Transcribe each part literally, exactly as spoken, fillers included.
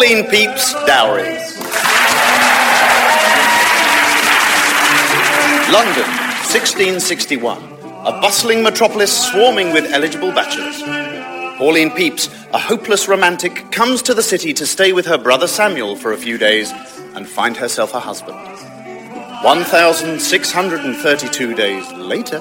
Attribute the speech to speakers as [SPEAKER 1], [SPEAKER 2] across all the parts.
[SPEAKER 1] Pauline Pepys Dowry. London, sixteen sixty-one. A bustling metropolis swarming with eligible bachelors. Pauline Pepys, a hopeless romantic, comes to the city to stay with her brother Samuel for a few days and find herself a husband. one thousand six hundred thirty-two days later...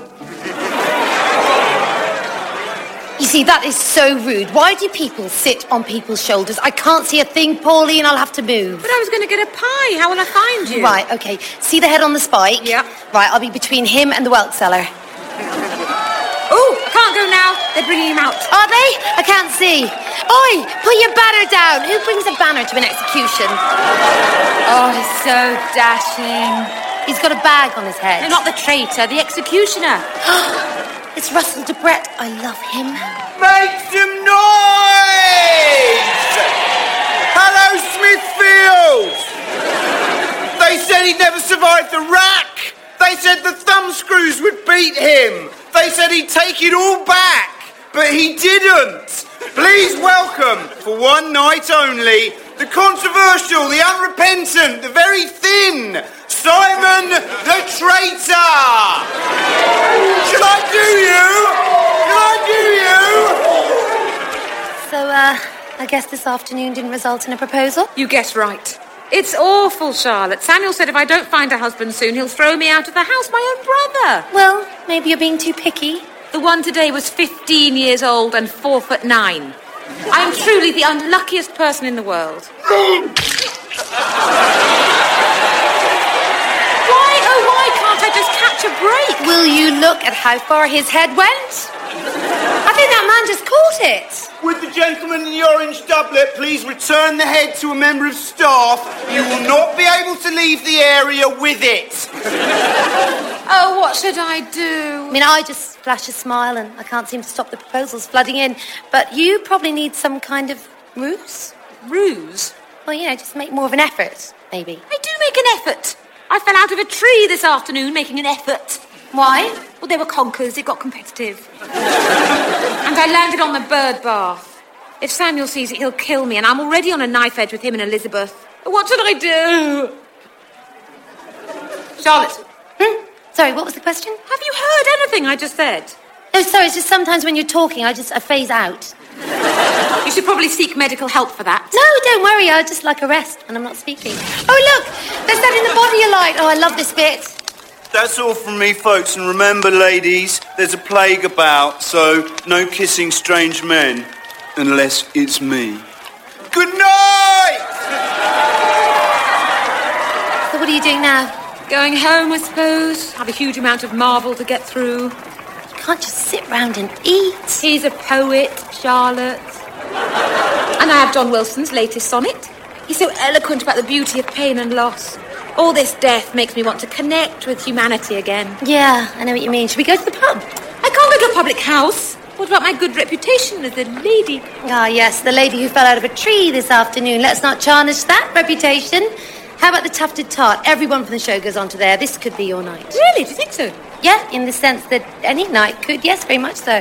[SPEAKER 2] You see, that is so rude. Why do people sit on people's shoulders? I can't see a thing, Pauline. I'll have to move.
[SPEAKER 3] But I was going to get a pie. How will I find you?
[SPEAKER 2] Right, OK. See the head on the spike?
[SPEAKER 3] Yeah.
[SPEAKER 2] Right, I'll be between him and the whelk seller.
[SPEAKER 3] Oh, I can't go now. They're bringing him out.
[SPEAKER 2] Are they? I can't see. Oi, put your banner down. Who brings a banner to an execution?
[SPEAKER 3] Oh, he's so dashing.
[SPEAKER 2] He's got a bag on his head.
[SPEAKER 3] No, not the traitor, the executioner.
[SPEAKER 2] It's Russell Debrett. I love him.
[SPEAKER 4] Make some noise! Hello, Smithfield! They said he'd never survive the rack. They said the thumbscrews would beat him. They said he'd take it all back, but he didn't. Please welcome, for one night only, the controversial, the unrepentant, the very thin, Simon the Traitor! Shall I do you? Shall I do you?
[SPEAKER 2] So, uh, I guess this afternoon didn't result in a proposal?
[SPEAKER 3] You guess right. It's awful, Charlotte. Samuel said if I don't find a husband soon, he'll throw me out of the house, my own brother.
[SPEAKER 2] Well, maybe you're being too picky.
[SPEAKER 3] The one today was fifteen years old and four foot nine. I am truly the unluckiest person in the world. Why, oh, why can't I just catch a break?
[SPEAKER 2] Will you look at how far his head went? I think that man just caught it.
[SPEAKER 4] Would the gentleman in the orange doublet please return the head to a member of staff? You will not be able to leave the area with it.
[SPEAKER 3] Oh, what should I do?
[SPEAKER 2] I mean, I just flash a smile and I can't seem to stop the proposals flooding in. But you probably need some kind of ruse.
[SPEAKER 3] Ruse?
[SPEAKER 2] Well, you know, just make more of an effort, maybe.
[SPEAKER 3] I do make an effort. I fell out of a tree this afternoon making an effort.
[SPEAKER 2] Why?
[SPEAKER 3] Well, they were conkers. It got competitive. And I landed on the bird bath. If Samuel sees it, he'll kill me, and I'm already on a knife edge with him and Elizabeth. What should I do? Charlotte.
[SPEAKER 2] Hmm? Sorry, what was the question?
[SPEAKER 3] Have you heard anything I just said?
[SPEAKER 2] No, sorry, it's just sometimes when you're talking, I just I phase out.
[SPEAKER 3] You should probably seek medical help for that.
[SPEAKER 2] No, don't worry, I just like a rest and I'm not speaking. Oh, look, they're setting the body alight. Oh, I love this bit.
[SPEAKER 4] That's all from me, folks, and remember, ladies, there's a plague about, so no kissing strange men, unless it's me. Good night!
[SPEAKER 2] So what are you doing now?
[SPEAKER 3] Going home, I suppose. Have a huge amount of marble to get through.
[SPEAKER 2] You can't just sit round and eat.
[SPEAKER 3] He's a poet, Charlotte. And I have John Wilson's latest sonnet. He's so eloquent about the beauty of pain and loss. All this death makes me want to connect with humanity again.
[SPEAKER 2] Yeah, I know what you mean. Should we go to the pub?
[SPEAKER 3] I can't go to a public house. What about my good reputation as a lady?
[SPEAKER 2] Ah, yes, the lady who fell out of a tree this afternoon. Let's not tarnish that reputation. How about the tufted tart? Everyone from the show goes on to there. This could be your night.
[SPEAKER 3] Really? Do you think so?
[SPEAKER 2] Yeah, in the sense that any night could. Yes, very much so.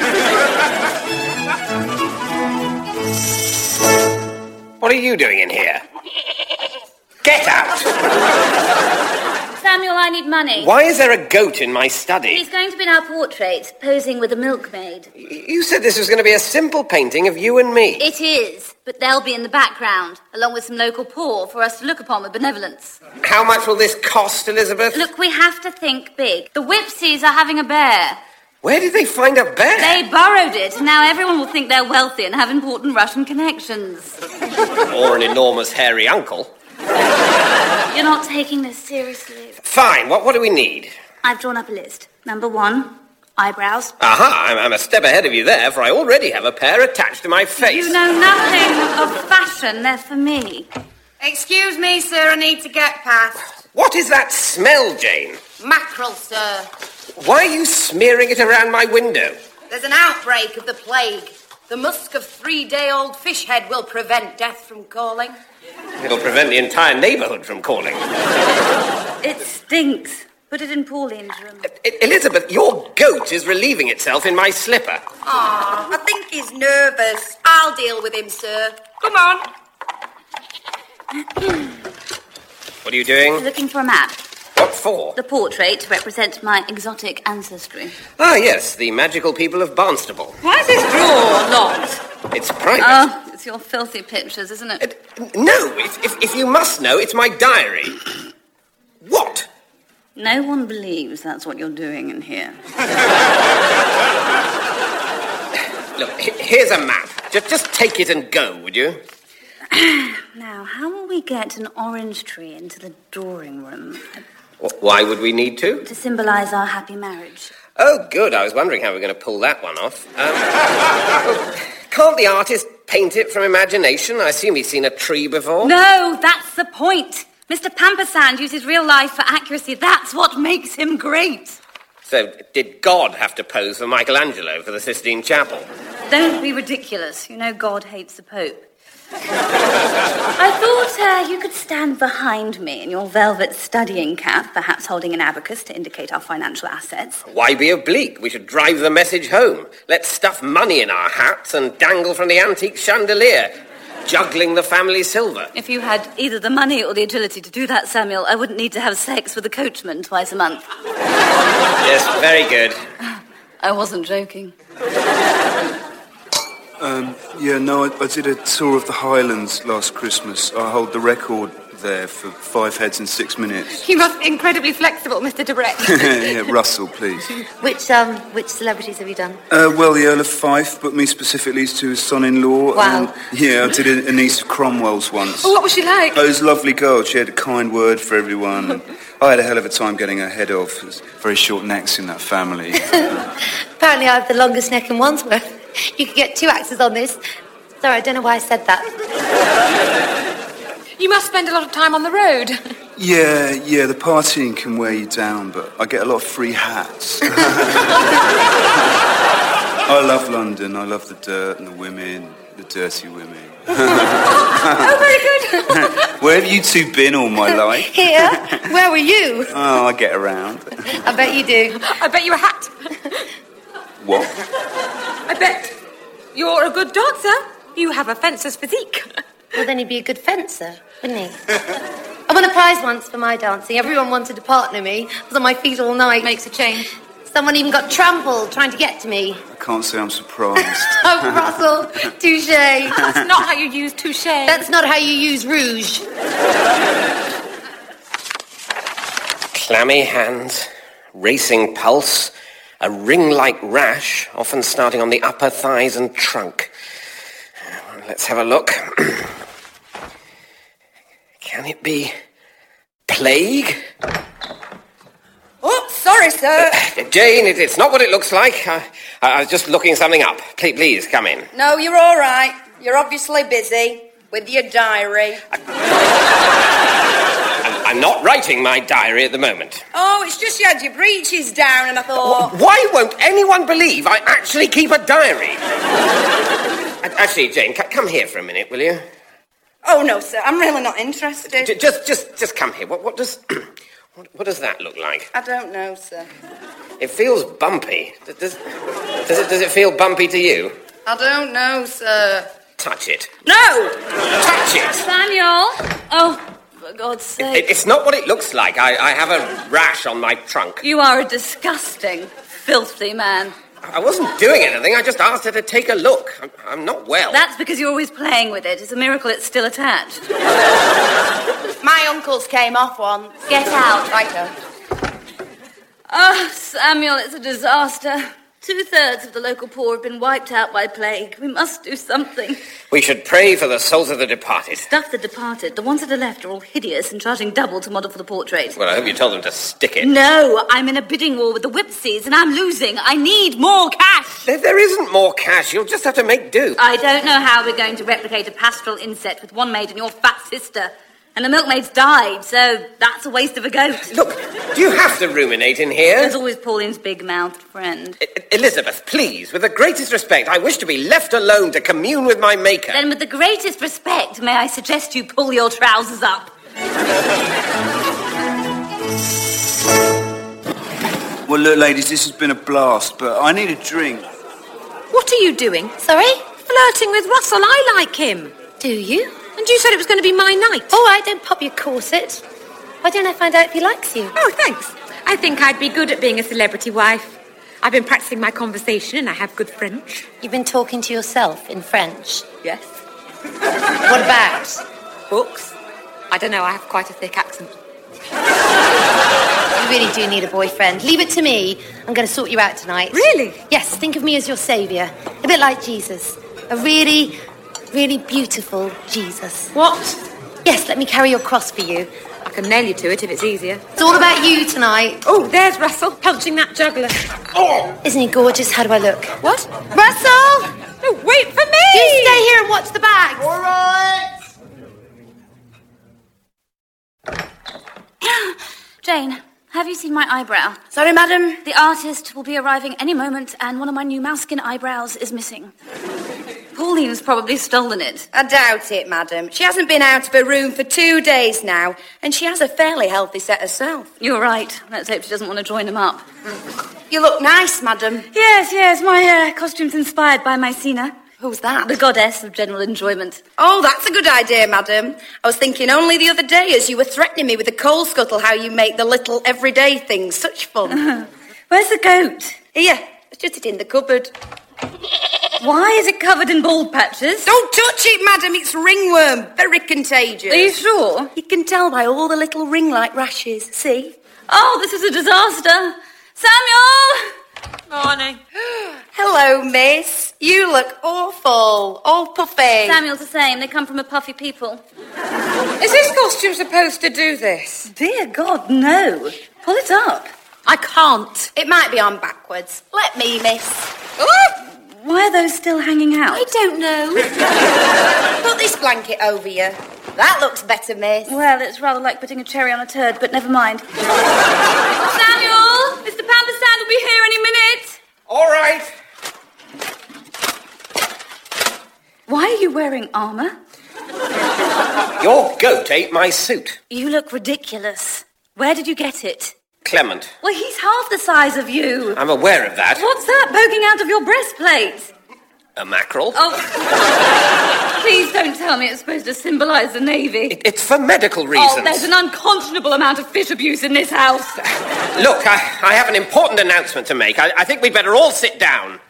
[SPEAKER 5] What are you doing in here? Get out!
[SPEAKER 6] Samuel, I need money.
[SPEAKER 5] Why is there a goat in my study?
[SPEAKER 6] He's going to be in our portrait, posing with a milkmaid.
[SPEAKER 5] You said this was going to be a simple painting of you and me.
[SPEAKER 6] It is, but they'll be in the background, along with some local poor, for us to look upon with benevolence.
[SPEAKER 5] How much will this cost, Elizabeth?
[SPEAKER 6] Look, we have to think big. The Whipsies are having a bear.
[SPEAKER 5] Where did they find a bear?
[SPEAKER 6] They borrowed it, and now everyone will think they're wealthy and have important Russian connections.
[SPEAKER 5] Or an enormous hairy uncle.
[SPEAKER 6] You're not taking this seriously.
[SPEAKER 5] Fine, what, what do we need?
[SPEAKER 6] I've drawn up a list. Number one, eyebrows.
[SPEAKER 5] Aha, I'm, I'm a step ahead of you there, for I already have a pair attached to my face.
[SPEAKER 6] You know nothing of fashion. They're for me.
[SPEAKER 7] Excuse me, sir, I need to get past.
[SPEAKER 5] What is that smell, Jane?
[SPEAKER 7] Mackerel, sir.
[SPEAKER 5] Why are you smearing it around my window?
[SPEAKER 7] There's an outbreak of the plague. The musk of three-day-old fish head will prevent death from calling.
[SPEAKER 5] It'll prevent the entire neighbourhood from calling.
[SPEAKER 6] It stinks. Put it in Pauline's room.
[SPEAKER 5] E- Elizabeth, your goat is relieving itself in my slipper.
[SPEAKER 7] Ah, I think he's nervous. I'll deal with him, sir. Come on.
[SPEAKER 5] What are you doing?
[SPEAKER 6] Looking for a map.
[SPEAKER 5] What for?
[SPEAKER 6] The portrait to represent my exotic ancestry.
[SPEAKER 5] Ah, yes, the magical people of Barnstable.
[SPEAKER 3] Why is this drawer locked?
[SPEAKER 5] It's private.
[SPEAKER 6] Oh, it's your filthy pictures, isn't it?
[SPEAKER 5] Uh, no, if, if, if you must know, it's my diary. What?
[SPEAKER 6] No one believes that's what you're doing in here.
[SPEAKER 5] Look, h- here's a map. Just, just take it and go, would you?
[SPEAKER 6] Now, how will we get an orange tree into the drawing room?
[SPEAKER 5] Wh- Why would we need to?
[SPEAKER 6] To symbolise our happy marriage.
[SPEAKER 5] Oh, good. I was wondering how we were going to pull that one off. Um, can't the artist paint it from imagination? I assume he's seen a tree before.
[SPEAKER 6] No, that's the point. Mister Pampersand uses real life for accuracy. That's what makes him great.
[SPEAKER 5] So, did God have to pose for Michelangelo for the Sistine Chapel?
[SPEAKER 6] Don't be ridiculous. You know God hates the Pope. I thought uh, you could stand behind me in your velvet studying cap, perhaps holding an abacus to indicate our financial assets.
[SPEAKER 5] Why be oblique? We should drive the message home. Let's stuff money in our hats and dangle from the antique chandelier, juggling the family silver.
[SPEAKER 6] If you had either the money or the agility to do that, Samuel, I wouldn't need to have sex with the coachman twice a month.
[SPEAKER 5] Yes, very good.
[SPEAKER 6] I wasn't joking.
[SPEAKER 8] Um, yeah, no, I, I did a tour of the Highlands last Christmas. I hold the record there for five heads in six minutes.
[SPEAKER 3] You must be incredibly flexible, Mister Debrett.
[SPEAKER 8] Yeah, Russell, please.
[SPEAKER 2] Which um, which celebrities have you done?
[SPEAKER 8] Uh, well, the Earl of Fife booked me specifically to his son-in-law.
[SPEAKER 2] Wow.
[SPEAKER 8] And, yeah, I did a, a niece of Cromwell's once.
[SPEAKER 3] Oh, what was she like?
[SPEAKER 8] Oh, it was a lovely girl. She had a kind word for everyone. And I had a hell of a time getting her head off. There's very short necks in that family.
[SPEAKER 2] Apparently I have the longest neck in Wandsworth. You could get two actors on this. Sorry, I don't know why I said that.
[SPEAKER 3] You must spend a lot of time on the road.
[SPEAKER 8] Yeah, yeah, the partying can wear you down, but I get a lot of free hats. I love London. I love the dirt and the women, the dirty women.
[SPEAKER 3] Oh, very good.
[SPEAKER 8] Where have you two been all my life?
[SPEAKER 2] Here? Where were you?
[SPEAKER 8] Oh, I get around.
[SPEAKER 2] I bet you do.
[SPEAKER 3] I bet you a hat.
[SPEAKER 8] What?
[SPEAKER 3] I bet you're a good dancer. You have a fencer's physique.
[SPEAKER 2] Well, then he'd be a good fencer, wouldn't he? I won a prize once for my dancing. Everyone wanted to partner me. I was on my feet all night.
[SPEAKER 3] Makes a change.
[SPEAKER 2] Someone even got trampled trying to get to me.
[SPEAKER 8] I can't say I'm surprised.
[SPEAKER 2] Oh, Russell, touche.
[SPEAKER 3] That's not how you use touche.
[SPEAKER 2] That's not how you use rouge.
[SPEAKER 5] Clammy hands, racing pulse, a ring-like rash, often starting on the upper thighs and trunk. Let's have a look. Can it be plague?
[SPEAKER 7] Oh, sorry, sir.
[SPEAKER 5] Uh, Jane, it, it's not what it looks like. I, I was just looking something up. Please, please, come in.
[SPEAKER 7] No, you're all right. You're obviously busy with your diary.
[SPEAKER 5] I'm, I'm not writing my diary at the moment.
[SPEAKER 7] Oh, it's just you had your breeches down and I thought...
[SPEAKER 5] Why won't anyone believe I actually keep a diary? Actually, Jane, c- come here for a minute, will you?
[SPEAKER 7] Oh, no, sir, I'm really not interested.
[SPEAKER 5] J- just, just, just come here. What, what does... What, what does that look like?
[SPEAKER 7] I don't know, sir.
[SPEAKER 5] It feels bumpy. Does, does, does, it, does it feel bumpy to you?
[SPEAKER 7] I don't know, sir.
[SPEAKER 5] Touch it.
[SPEAKER 7] No!
[SPEAKER 5] Touch it!
[SPEAKER 6] Samuel! Oh, for God's sake.
[SPEAKER 5] It, it's not what it looks like. I, I have a rash on my trunk.
[SPEAKER 6] You are a disgusting, filthy man.
[SPEAKER 5] I wasn't doing anything. I just asked her to take a look. I'm, I'm not well.
[SPEAKER 6] That's because you're always playing with it. It's a miracle it's still attached.
[SPEAKER 7] My uncle's came off once.
[SPEAKER 6] Get out.
[SPEAKER 7] Righto.
[SPEAKER 6] Oh, Samuel, it's a disaster. Two-thirds of the local poor have been wiped out by plague. We must do something.
[SPEAKER 5] We should pray for the souls of the departed.
[SPEAKER 6] Stuff the departed. The ones that are left are all hideous and charging double to model for the portrait.
[SPEAKER 5] Well, I hope you told them to stick it.
[SPEAKER 6] No, I'm in a bidding war with the Whipsies and I'm losing. I need more cash.
[SPEAKER 5] There, there isn't more cash. You'll just have to make do.
[SPEAKER 6] I don't know how we're going to replicate a pastoral inset with one maid and your fat sister. And the milkmaid's died, so that's a waste of a goat.
[SPEAKER 5] Look, do you have to ruminate in here?
[SPEAKER 6] There's always Pauline's big-mouthed friend.
[SPEAKER 5] I- Elizabeth, please, with the greatest respect, I wish to be left alone to commune with my maker.
[SPEAKER 6] Then with the greatest respect, may I suggest you pull your trousers up?
[SPEAKER 8] Well, look, ladies, this has been a blast, but I need a drink.
[SPEAKER 3] What are you doing?
[SPEAKER 2] Sorry?
[SPEAKER 3] Flirting with Russell. I like him.
[SPEAKER 2] Do you?
[SPEAKER 3] And you said it was going to be my night.
[SPEAKER 2] All right, don't pop your corset. Why don't I find out if he likes you?
[SPEAKER 3] Oh, thanks. I think I'd be good at being a celebrity wife. I've been practicing my conversation and I have good French.
[SPEAKER 2] You've been talking to yourself in French?
[SPEAKER 3] Yes.
[SPEAKER 2] What about?
[SPEAKER 3] Books. I don't know, I have quite a thick accent.
[SPEAKER 2] You really do need a boyfriend. Leave it to me. I'm going to sort you out tonight.
[SPEAKER 3] Really?
[SPEAKER 2] Yes, think of me as your saviour. A bit like Jesus. A really, really beautiful Jesus.
[SPEAKER 3] What?
[SPEAKER 2] Yes, let me carry your cross for you.
[SPEAKER 3] I can nail you to it if it's easier.
[SPEAKER 2] It's all about you tonight.
[SPEAKER 3] Oh, there's Russell, punching that juggler.
[SPEAKER 2] Oh! Isn't he gorgeous? How do I look?
[SPEAKER 3] What?
[SPEAKER 2] Russell!
[SPEAKER 3] No, wait for me!
[SPEAKER 2] You stay here and watch the bags.
[SPEAKER 4] All right.
[SPEAKER 6] Jane, have you seen my eyebrow?
[SPEAKER 7] Sorry, madam.
[SPEAKER 6] The artist will be arriving any moment, and one of my new mouseskin eyebrows is missing. Pauline's probably stolen it.
[SPEAKER 7] I doubt it, madam. She hasn't been out of her room for two days now, and she has a fairly healthy set herself.
[SPEAKER 6] You're right. Let's hope she doesn't want to join them up.
[SPEAKER 7] You look nice, madam.
[SPEAKER 6] Yes, yes, my uh, costume's inspired by Mycena.
[SPEAKER 7] Who's that?
[SPEAKER 6] The goddess of general enjoyment.
[SPEAKER 7] Oh, that's a good idea, madam. I was thinking only the other day as you were threatening me with the coal scuttle how you make the little everyday things such fun.
[SPEAKER 6] Uh-huh. Where's the goat?
[SPEAKER 7] Here, just it in the cupboard.
[SPEAKER 6] Why is it covered in bald patches?
[SPEAKER 7] Don't touch it, madam. It's ringworm. Very contagious.
[SPEAKER 6] Are you sure?
[SPEAKER 7] You can tell by all the little ring-like rashes. See?
[SPEAKER 6] Oh, this is a disaster. Samuel!
[SPEAKER 3] Morning.
[SPEAKER 7] Hello, miss. You look awful. All puffy.
[SPEAKER 6] Samuel's the same. They come from a puffy people.
[SPEAKER 3] Is this costume supposed to do this?
[SPEAKER 6] Dear God, no. Pull it up.
[SPEAKER 3] I can't.
[SPEAKER 7] It might be on backwards. Let me, miss.
[SPEAKER 3] Oh!
[SPEAKER 6] Why are those still hanging out?
[SPEAKER 7] I don't know. Put this blanket over you. That looks better, miss.
[SPEAKER 6] Well, it's rather like putting a cherry on a turd, but never mind. Samuel! Mister Pampersand will be here any minute.
[SPEAKER 5] All right.
[SPEAKER 6] Why are you wearing armour?
[SPEAKER 5] Your goat ate my suit.
[SPEAKER 6] You look ridiculous. Where did you get it?
[SPEAKER 5] Clement.
[SPEAKER 6] Well, he's half the size of you.
[SPEAKER 5] I'm aware of that.
[SPEAKER 6] What's that poking out of your breastplate?
[SPEAKER 5] A mackerel?
[SPEAKER 6] Oh, please don't tell me it's supposed to symbolise the Navy.
[SPEAKER 5] It, it's for medical reasons.
[SPEAKER 6] Oh, there's an unconscionable amount of fish abuse in this house.
[SPEAKER 5] Look, I, I have an important announcement to make. I, I think we'd better all sit down.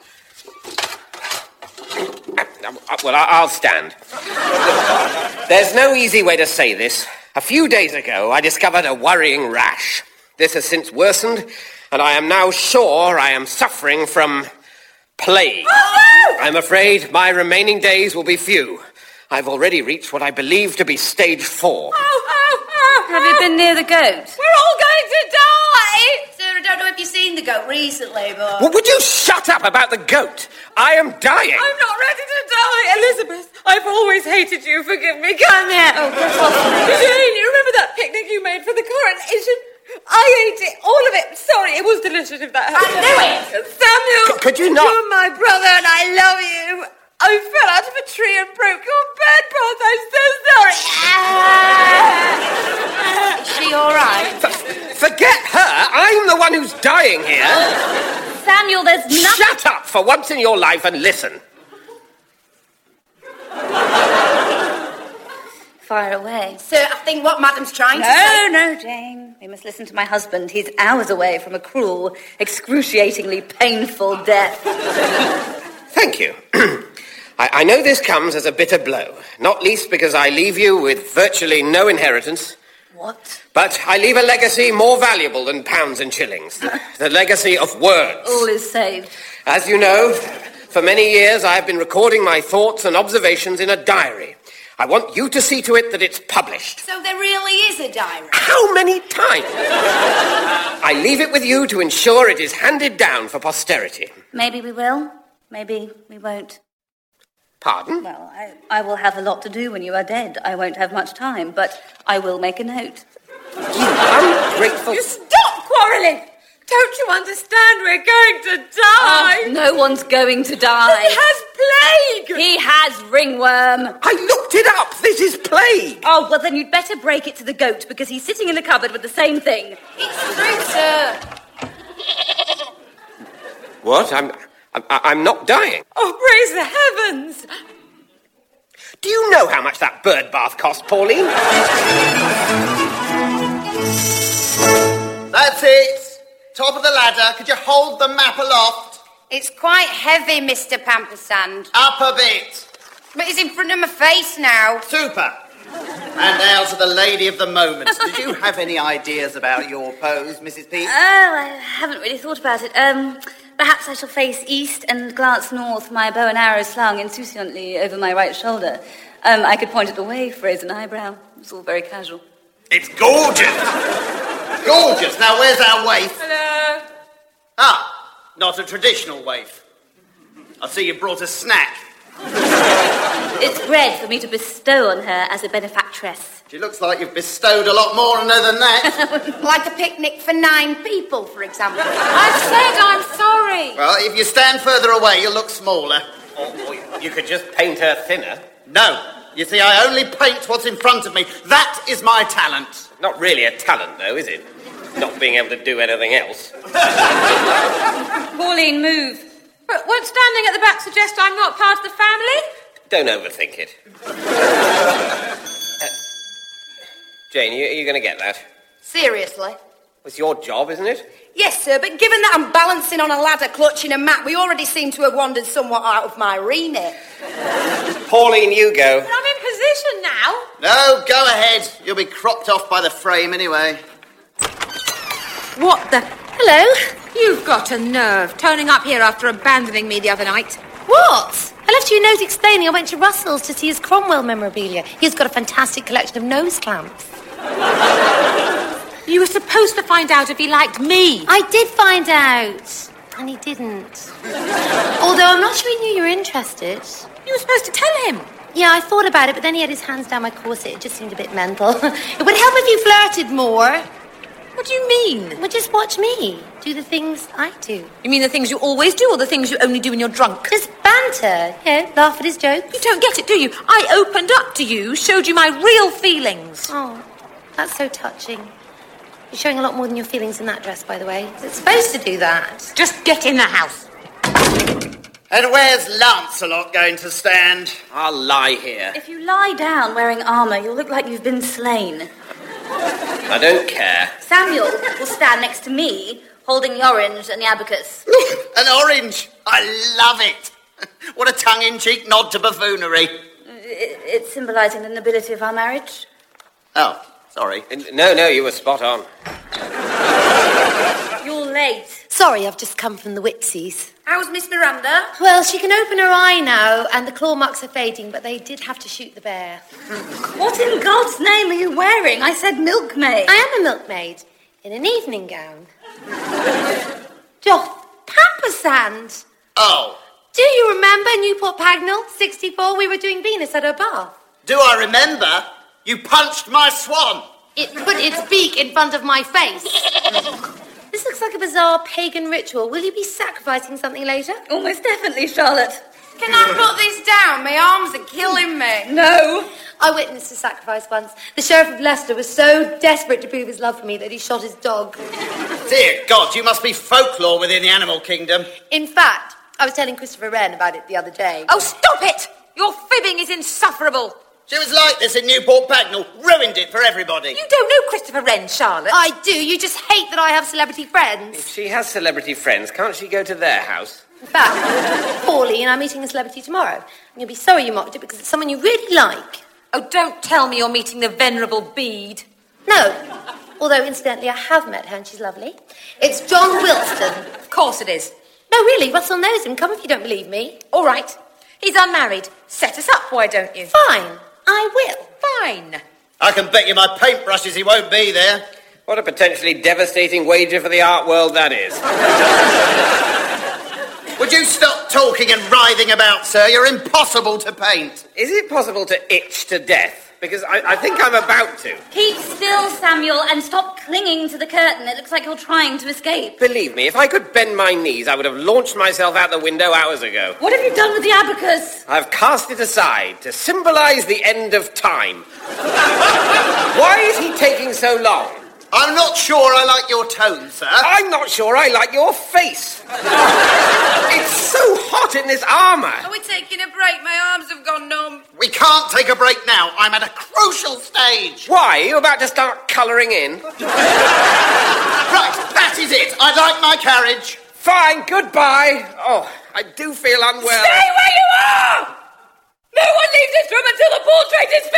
[SPEAKER 5] Uh, well, I, I'll stand. There's no easy way to say this. A few days ago, I discovered a worrying rash. This has since worsened, and I am now sure I am suffering from plague.
[SPEAKER 6] Oh, no!
[SPEAKER 5] I'm afraid my remaining days will be few. I've already reached what I believe to be stage four.
[SPEAKER 6] Oh, oh, oh, Have you been near the goat?
[SPEAKER 3] We're all going to die!
[SPEAKER 7] Sir, I don't know if you've seen the goat recently, but...
[SPEAKER 5] Well, would you shut up about the goat? I am dying.
[SPEAKER 3] I'm not ready to die. Elizabeth, I've always hated you. Forgive me. Come here.
[SPEAKER 6] Oh, get off me.
[SPEAKER 3] Jane, you remember that picnic you made for the coronation? I ate it, all of it. Sorry, it was delicious if that helps.
[SPEAKER 7] I knew it.
[SPEAKER 3] Samuel,
[SPEAKER 5] C- could you not?
[SPEAKER 3] You're my brother and I love you. I fell out of a tree and broke your bedpost. I'm so sorry.
[SPEAKER 7] Is she all right?
[SPEAKER 5] F- forget her. I'm the one who's dying here.
[SPEAKER 6] Samuel, there's nothing...
[SPEAKER 5] Shut up for once in your life and listen.
[SPEAKER 6] Fire away.
[SPEAKER 7] Sir, I think what madam's trying to
[SPEAKER 6] No,
[SPEAKER 7] say...
[SPEAKER 6] no, Jane. We must listen to my husband. He's hours away from a cruel, excruciatingly painful death.
[SPEAKER 5] Thank you. I, I know this comes as a bitter blow, not least because I leave you with virtually no inheritance.
[SPEAKER 6] What?
[SPEAKER 5] But I leave a legacy more valuable than pounds and shillings. The, the legacy of words.
[SPEAKER 6] All is saved.
[SPEAKER 5] As you know, for many years I have been recording my thoughts and observations in a diary. I want you to see to it that it's published.
[SPEAKER 7] So there really is a diary?
[SPEAKER 5] How many times? I leave it with you to ensure it is handed down for posterity.
[SPEAKER 6] Maybe we will. Maybe we won't.
[SPEAKER 5] Pardon?
[SPEAKER 6] Well, I, I will have a lot to do when you are dead. I won't have much time, but I will make a note.
[SPEAKER 5] You ungrateful...
[SPEAKER 3] You stop quarrelling. Don't you understand? We're going to die.
[SPEAKER 6] Oh, no one's going to die.
[SPEAKER 3] He has plague.
[SPEAKER 6] He has ringworm.
[SPEAKER 5] I looked it up. This is plague.
[SPEAKER 6] Oh, well, then you'd better break it to the goat, because he's sitting in the cupboard with the same thing.
[SPEAKER 7] It's true, sir.
[SPEAKER 5] What? I'm... I'm, I'm not dying.
[SPEAKER 3] Oh, praise the heavens.
[SPEAKER 5] Do you know how much that bird bath cost, Pauline?
[SPEAKER 4] That's it. Top of the ladder. Could you hold the map aloft?
[SPEAKER 7] It's quite heavy, Mister Pampersand.
[SPEAKER 4] Up a bit.
[SPEAKER 7] But it's in front of my face now.
[SPEAKER 4] Super. And now to the lady of the moment. Did you have any ideas about your pose, Missus P?
[SPEAKER 6] Oh, I haven't really thought about it. Um, perhaps I shall face east and glance north, my bow and arrow slung insouciantly over my right shoulder. Um, I could point it away, raise an eyebrow. It's all very casual.
[SPEAKER 4] It's gorgeous. Gorgeous. Now, where's our waif?
[SPEAKER 3] Hello.
[SPEAKER 4] Ah, not a traditional waif. I see you brought a snack.
[SPEAKER 6] It's bread for me to bestow on her as a benefactress.
[SPEAKER 4] She looks like you've bestowed a lot more on her than that.
[SPEAKER 7] Like a picnic for nine people, for example.
[SPEAKER 3] I've said I'm sorry.
[SPEAKER 4] Well, if you stand further away, you'll look smaller.
[SPEAKER 5] Or, or you could just paint her thinner.
[SPEAKER 4] No. You see, I only paint what's in front of me. That is my talent.
[SPEAKER 5] Not really a talent, though, is it? Not being able to do anything else.
[SPEAKER 6] Pauline, move.
[SPEAKER 3] But won't standing at the back suggest I'm not part of the family?
[SPEAKER 5] Don't overthink it. uh, Jane, you, are you going to get that?
[SPEAKER 7] Seriously?
[SPEAKER 5] It's your job, isn't it?
[SPEAKER 7] Yes, sir, but given that I'm balancing on a ladder clutching a map, we already seem to have wandered somewhat out of my remit.
[SPEAKER 5] Pauline, you go.
[SPEAKER 3] But I'm in position now.
[SPEAKER 4] No, go ahead. You'll be cropped off by the frame anyway.
[SPEAKER 3] What the...
[SPEAKER 2] Hello.
[SPEAKER 3] You've got a nerve, turning up here after abandoning me the other night.
[SPEAKER 2] What? I left you a note explaining I went to Russell's to see his Cromwell memorabilia. He's got a fantastic collection of nose clamps.
[SPEAKER 3] You were supposed to find out if he liked me.
[SPEAKER 2] I did find out, and he didn't. Although I'm not sure he knew you were interested.
[SPEAKER 3] You were supposed to tell him.
[SPEAKER 2] Yeah, I thought about it, but then he had his hands down my corset. It just seemed a bit mental. It would help if you flirted more.
[SPEAKER 3] What do you mean?
[SPEAKER 2] Well, just watch me do the things I do.
[SPEAKER 3] You mean the things you always do, or the things you only do when you're drunk?
[SPEAKER 2] Just banter, you know, laugh at his jokes.
[SPEAKER 3] You don't get it, do you? I opened up to you, showed you my real feelings.
[SPEAKER 2] Oh, that's so touching. You're showing a lot more than your feelings in that dress, by the way. It's supposed to do that.
[SPEAKER 3] Just get in the house.
[SPEAKER 4] And where's Lancelot going to stand?
[SPEAKER 5] I'll lie here.
[SPEAKER 6] If you lie down wearing armour, you'll look like you've been slain.
[SPEAKER 5] I don't care.
[SPEAKER 6] Samuel will stand next to me, holding the orange and the abacus.
[SPEAKER 4] An orange! I love it! What a tongue-in-cheek nod to buffoonery.
[SPEAKER 6] It, it's symbolising the nobility of our marriage.
[SPEAKER 4] Oh, sorry.
[SPEAKER 5] No, no, you were spot on.
[SPEAKER 6] You're late.
[SPEAKER 2] Sorry, I've just come from the Whitsies.
[SPEAKER 7] How's Miss Miranda?
[SPEAKER 2] Well, she can open her eye now, and the claw marks are fading, but they did have to shoot the bear.
[SPEAKER 6] What in God's name are you wearing? I said milkmaid.
[SPEAKER 2] I am a milkmaid, in an evening gown. Doth Pampersand.
[SPEAKER 4] Oh.
[SPEAKER 2] Do you remember Newport Pagnell, sixty-four? We were doing Venus at her bath.
[SPEAKER 4] Do I remember? You punched my swan.
[SPEAKER 2] It put its beak in front of my face. This looks like a bizarre pagan ritual. Will you be sacrificing something later?
[SPEAKER 6] Almost definitely, Charlotte.
[SPEAKER 7] Can I put this down? My arms are killing me.
[SPEAKER 6] No.
[SPEAKER 2] I witnessed a sacrifice once. The Sheriff of Leicester was so desperate to prove his love for me that he shot his dog.
[SPEAKER 4] Dear God, you must be folklore within the animal kingdom.
[SPEAKER 2] In fact, I was telling Christopher Wren about it the other day.
[SPEAKER 3] Oh, stop it! Your fibbing is insufferable.
[SPEAKER 4] She was like this in Newport Pagnell. Ruined it for everybody.
[SPEAKER 3] You don't know Christopher Wren, Charlotte.
[SPEAKER 2] I do. You just hate that I have celebrity friends.
[SPEAKER 5] If she has celebrity friends, can't she go to their house?
[SPEAKER 2] In fact, Pauline and I'm meeting a celebrity tomorrow. And you'll be sorry you mocked it because it's someone you really like.
[SPEAKER 3] Oh, don't tell me you're meeting the venerable Bede.
[SPEAKER 2] No. Although, incidentally, I have met her and she's lovely. It's John Wilston.
[SPEAKER 3] Of course it is.
[SPEAKER 2] No, really, Russell knows him. Come if you don't believe me.
[SPEAKER 3] All right. He's unmarried. Set us up, why don't you?
[SPEAKER 2] Fine. I will.
[SPEAKER 3] Fine.
[SPEAKER 4] I can bet you my paintbrushes he won't be there.
[SPEAKER 5] What a potentially devastating wager for the art world that is.
[SPEAKER 4] Would you stop talking and writhing about, sir? You're impossible to paint.
[SPEAKER 5] Is it possible to itch to death? Because I, I think I'm about to.
[SPEAKER 6] Keep still, Samuel, and stop clinging to the curtain. It looks like you're trying to escape.
[SPEAKER 5] Believe me, if I could bend my knees, I would have launched myself out the window hours ago.
[SPEAKER 6] What have you done with the abacus?
[SPEAKER 5] I've cast it aside to symbolise the end of time. Why is he taking so long?
[SPEAKER 4] I'm not sure I like your tone, sir.
[SPEAKER 5] I'm not sure I like your face. It's so hot in this armour.
[SPEAKER 7] Are we taking a break? My arms have gone numb.
[SPEAKER 4] We
[SPEAKER 1] simply can't take a break now. I'm at a crucial stage.
[SPEAKER 5] Why? Are you about to start colouring in?
[SPEAKER 1] Right, that is it. I'd like my carriage.
[SPEAKER 5] Fine, goodbye. Oh, I do feel unwell.
[SPEAKER 7] Stay where you are! No one leaves this room until the portrait is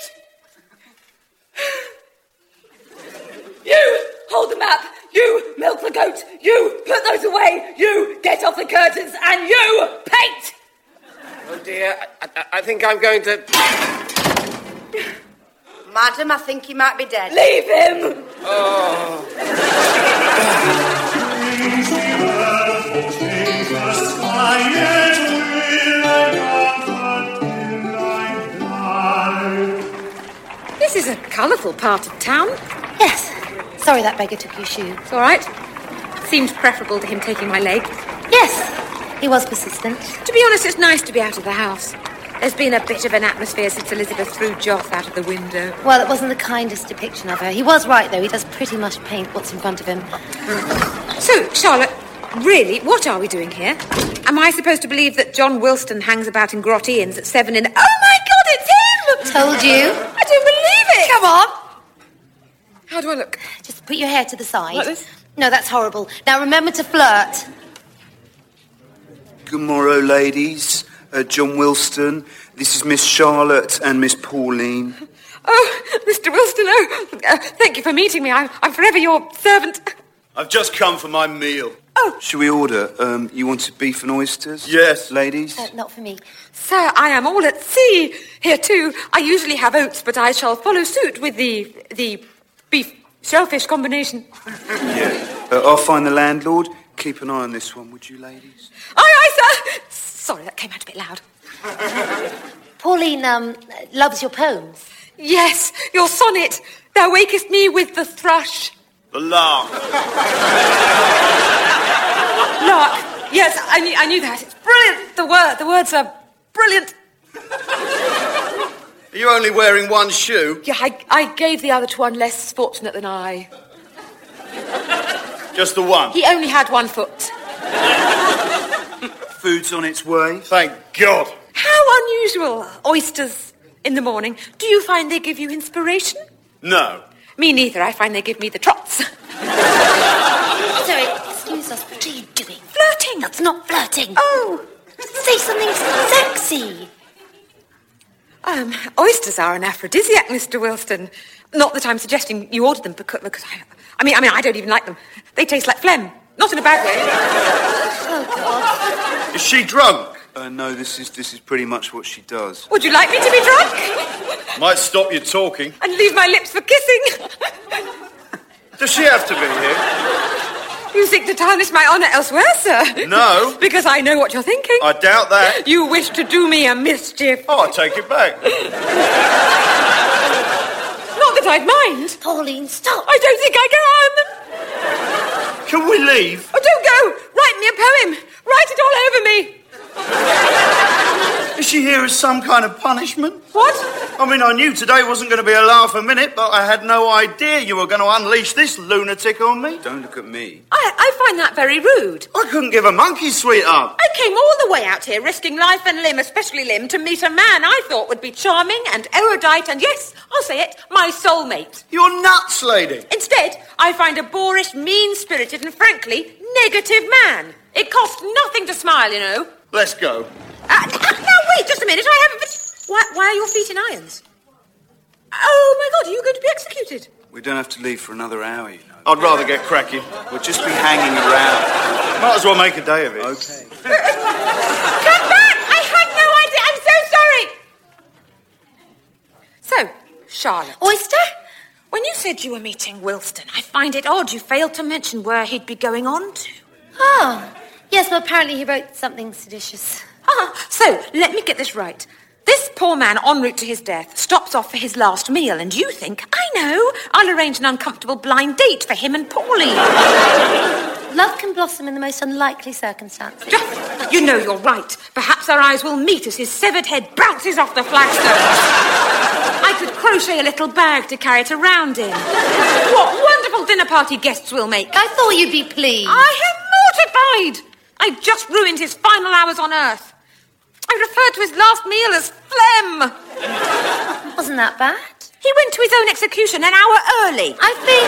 [SPEAKER 7] finished! You hold the map. You milk the goat. You put those away. You get off the curtains. And you paint!
[SPEAKER 5] Oh, dear. I, I, I think I'm going to...
[SPEAKER 7] Madam, I think he might be dead. Leave him!
[SPEAKER 5] Oh.
[SPEAKER 3] This is a colourful part of town.
[SPEAKER 2] Yes. Sorry that beggar took your shoe.
[SPEAKER 3] It's all right. Seemed preferable to him taking my leg.
[SPEAKER 2] Yes, he was persistent.
[SPEAKER 3] To be honest, it's nice to be out of the house. There's been a bit of an atmosphere since Elizabeth threw Joth out of the window.
[SPEAKER 2] Well, it wasn't the kindest depiction of her. He was right, though. He does pretty much paint what's in front of him.
[SPEAKER 3] So, Charlotte, really, what are we doing here? Am I supposed to believe that John Wilston hangs about in Grot Ian's at seven in... Oh, my God, it's him!
[SPEAKER 2] Told you.
[SPEAKER 3] I don't believe it!
[SPEAKER 2] Come on.
[SPEAKER 3] How do I look?
[SPEAKER 2] Just put your hair to the side.
[SPEAKER 3] Like this?
[SPEAKER 2] No, that's horrible. Now, remember to flirt.
[SPEAKER 8] Good morrow, ladies. Uh, John Wilston. This is Miss Charlotte and Miss Pauline.
[SPEAKER 3] Oh, Mister Wilston, oh, uh, thank you for meeting me. I'm, I'm forever your servant.
[SPEAKER 8] I've just come for my meal.
[SPEAKER 3] Oh.
[SPEAKER 8] Shall we order? Um, you wanted beef and oysters?
[SPEAKER 1] Yes.
[SPEAKER 8] Ladies?
[SPEAKER 2] Uh, not for me.
[SPEAKER 3] Sir, I am all at sea. Here, too. I usually have oats, but I shall follow suit with the... the beef shellfish combination.
[SPEAKER 8] Yeah. Uh, I'll find the landlord. Keep an eye on this one, would you, ladies?
[SPEAKER 3] Aye, aye, sir. Sorry, that came out a bit loud.
[SPEAKER 2] Pauline, um, loves your poems.
[SPEAKER 3] Yes, your sonnet. Thou wakest me with the thrush.
[SPEAKER 1] The lark.
[SPEAKER 3] Lark. Yes, I knew, I knew that. It's brilliant. The word, the words are brilliant.
[SPEAKER 1] Are you only wearing one shoe?
[SPEAKER 3] Yeah, I, I gave the other to one less fortunate than I.
[SPEAKER 1] Just the one?
[SPEAKER 3] He only had one foot.
[SPEAKER 8] Food's on its way.
[SPEAKER 1] Thank God.
[SPEAKER 3] How unusual. Oysters in the morning. Do you find they give you inspiration?
[SPEAKER 1] No.
[SPEAKER 3] Me neither. I find they give me the trots.
[SPEAKER 2] Sorry, excuse us. What are you doing?
[SPEAKER 3] Flirting.
[SPEAKER 2] That's not flirting.
[SPEAKER 3] Oh.
[SPEAKER 2] Say something sexy.
[SPEAKER 3] Um, oysters are an aphrodisiac, Mister Wilston. Not that I'm suggesting you order them because, because I, I mean, I mean, I don't even like them. They taste like phlegm. Not in a bad way.
[SPEAKER 2] Oh, God.
[SPEAKER 1] Is she drunk?
[SPEAKER 8] Uh, no, this is this is pretty much what she does.
[SPEAKER 3] Would you like me to be drunk?
[SPEAKER 1] Might stop you talking.
[SPEAKER 3] And leave my lips for kissing?
[SPEAKER 1] Does she have to be here?
[SPEAKER 3] You seek to tarnish my honour elsewhere, sir?
[SPEAKER 1] No.
[SPEAKER 3] Because I know what you're thinking.
[SPEAKER 1] I doubt that.
[SPEAKER 3] You wish to do me a mischief.
[SPEAKER 1] Oh, I take it back.
[SPEAKER 3] Not that I'd mind.
[SPEAKER 2] Pauline, stop.
[SPEAKER 3] I don't think I can.
[SPEAKER 1] Can we leave?
[SPEAKER 3] Oh, don't go. Write me a poem. Write it all over me.
[SPEAKER 1] Is she here as some kind of punishment?
[SPEAKER 3] What?
[SPEAKER 1] I mean, I knew today wasn't going to be a laugh a minute, but I had no idea you were going to unleash this lunatic on me.
[SPEAKER 8] Don't look at me.
[SPEAKER 3] I, I find that very rude.
[SPEAKER 1] I couldn't give a monkey's sweetheart.
[SPEAKER 3] I came all the way out here, risking life and limb, especially limb, to meet a man I thought would be charming and erudite and, yes, I'll say it, my soulmate.
[SPEAKER 1] You're nuts, lady.
[SPEAKER 3] Instead, I find a boorish, mean-spirited and, frankly, negative man. It costs nothing to smile, you know.
[SPEAKER 1] Let's go.
[SPEAKER 3] Uh, now, wait just a minute. I haven't... Why, why are your feet in irons? Oh, my God, are you going to be executed?
[SPEAKER 8] We don't have to leave for another hour, you know.
[SPEAKER 1] I'd rather get cracking.
[SPEAKER 8] We'll just be hanging around.
[SPEAKER 1] Might as well make a day of it.
[SPEAKER 8] Okay.
[SPEAKER 3] Come back! I had no idea. I'm so sorry. So, Charlotte.
[SPEAKER 2] Oyster?
[SPEAKER 3] When you said you were meeting Wilston, I find it odd you failed to mention where he'd be going on to.
[SPEAKER 2] Oh, yes, well, apparently he wrote something seditious.
[SPEAKER 3] Ah, so, let me get this right. This poor man, en route to his death, stops off for his last meal, and you think, I know, I'll arrange an uncomfortable blind date for him and Pauline.
[SPEAKER 2] Love can blossom in the most unlikely circumstances.
[SPEAKER 3] You know you're right. Perhaps our eyes will meet as his severed head bounces off the flagstones. I could crochet a little bag to carry it around in. What wonderful dinner party guests we'll make.
[SPEAKER 2] I thought you'd be pleased.
[SPEAKER 3] I am mortified. I just ruined his final hours on Earth. I referred to his last meal as phlegm.
[SPEAKER 2] Wasn't that bad?
[SPEAKER 3] He went to his own execution an hour early.
[SPEAKER 2] I think...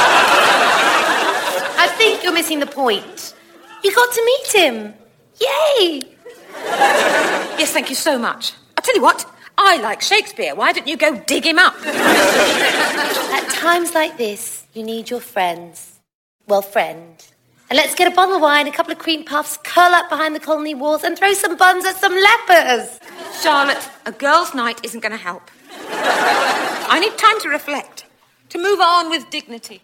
[SPEAKER 2] I think you're missing the point. You got to meet him. Yay!
[SPEAKER 3] Yes, thank you so much. I'll tell you what, I like Shakespeare. Why don't you go dig him up?
[SPEAKER 2] At times like this, you need your friends. Well, friend. And let's get a bottle of wine, a couple of cream puffs, curl up behind the colony walls and throw some buns at some lepers.
[SPEAKER 3] Charlotte, a girl's night isn't going to help. I need time to reflect, to move on with dignity.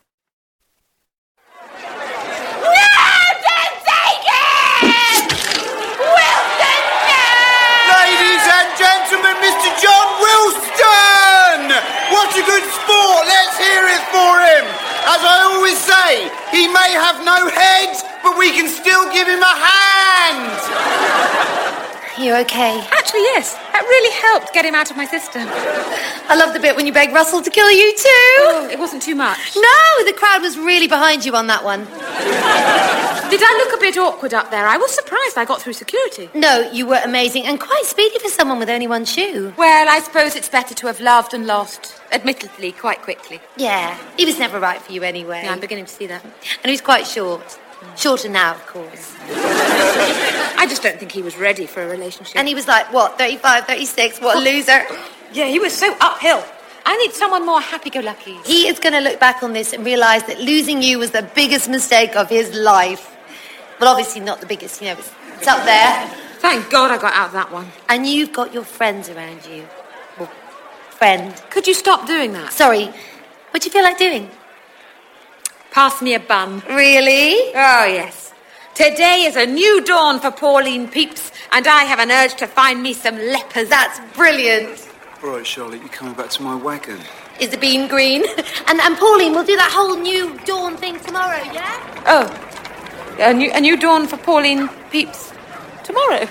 [SPEAKER 7] Wilson, take it! Wilson, no!
[SPEAKER 4] Ladies and gentlemen, Mister John Wilson! What a good sport! Let's hear it for him! As I always say, he may have no head, but we can still give him a hand!
[SPEAKER 2] You okay?
[SPEAKER 3] Actually, yes. That really helped get him out of my system.
[SPEAKER 2] I love the bit when you begged Russell to kill you too.
[SPEAKER 3] Oh, it wasn't too much.
[SPEAKER 2] No, the crowd was really behind you on that one.
[SPEAKER 3] Did I look a bit awkward up there? I was surprised I got through security.
[SPEAKER 2] No, you were amazing and quite speedy for someone with only one shoe.
[SPEAKER 3] Well, I suppose it's better to have loved and lost, admittedly, quite quickly.
[SPEAKER 2] Yeah, he was never right for you anyway.
[SPEAKER 3] Yeah, I'm beginning to see that.
[SPEAKER 2] And he was quite short. Shorter now, of course.
[SPEAKER 3] I just don't think he was ready for a relationship.
[SPEAKER 2] And he was like, what, thirty-five, thirty-six? What a loser.
[SPEAKER 3] Yeah, he was so uphill. I need someone more happy-go-lucky.
[SPEAKER 2] He is going to look back on this and realise that losing you was the biggest mistake of his life. Well, obviously not the biggest, you know, it's, it's up there.
[SPEAKER 3] Thank God I got out of that one.
[SPEAKER 2] And you've got your friends around you. Well, friend.
[SPEAKER 3] Could you stop doing that?
[SPEAKER 2] Sorry, what do you feel like doing?
[SPEAKER 3] Pass me a bun.
[SPEAKER 2] Really?
[SPEAKER 3] Oh, yes. Today is a new dawn for Pauline Peeps, and I have an urge to find me some lepers.
[SPEAKER 2] That's brilliant.
[SPEAKER 8] All right, Charlotte, you're coming back to my wagon.
[SPEAKER 2] Is the bean green? and, and Pauline, we'll do that whole new dawn thing tomorrow, yeah?
[SPEAKER 3] Oh, a new, a new dawn for Pauline Peeps tomorrow.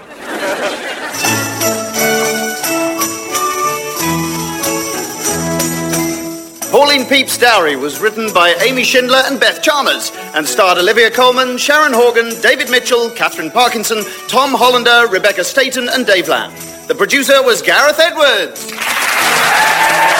[SPEAKER 1] Pauline Peep's Dowry was written by Amy Schindler and Beth Chalmers and starred Olivia Colman, Sharon Horgan, David Mitchell, Catherine Parkinson, Tom Hollander, Rebecca Staten and Dave Lamb. The producer was Gareth Edwards.